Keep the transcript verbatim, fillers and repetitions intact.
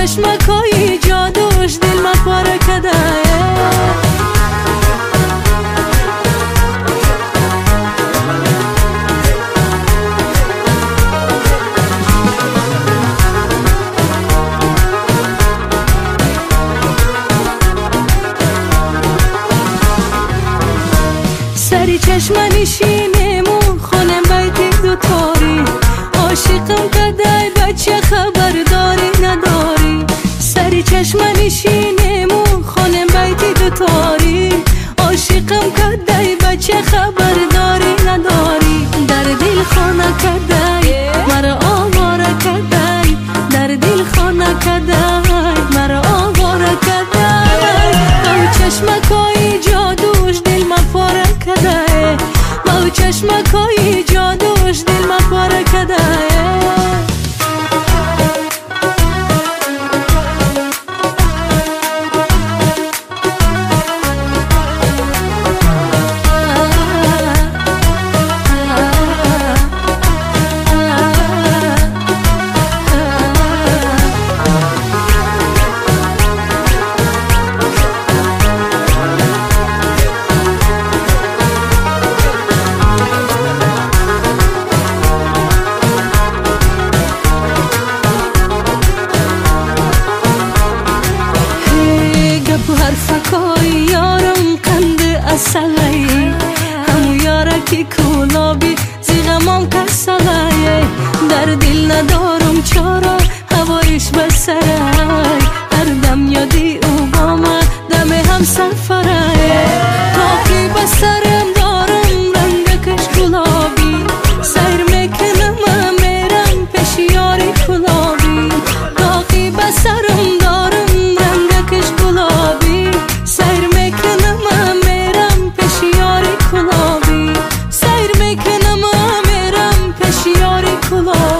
چشمکای جادوش دل ما پاره کده. سری چشم نشینمو خونم بیتی دوتاری، عاشقم کدای بچه خبرداری نداری. سری چشم نشینمو خونم بیتی دوتاری، عاشقم کدای بچه خبرداری نداری. در دل خانه کدای مرا آواره کدای، در دل خانه کدای مرا آواره کدای. او چشمکای جادوش دل ما پاره کدای، او چشمکای جادوش دل ما پاره کدای. حرفکای یارم قند اصلی، همو یاره که کلابی زیغمام کسلی. در دل ندارم چارا هوایش بسره، هر دم یادی او با من دم هم سفره. تاقی بسرم دارم رنگکش گلابی، سیر میکنم میرم پیش یاری کلابی. تاقی بسرم دارم رنگکش گلابی، سیر میکنم میرم پیش یاری کلابی. سیر میکنم میرم پیش یاری کلابی.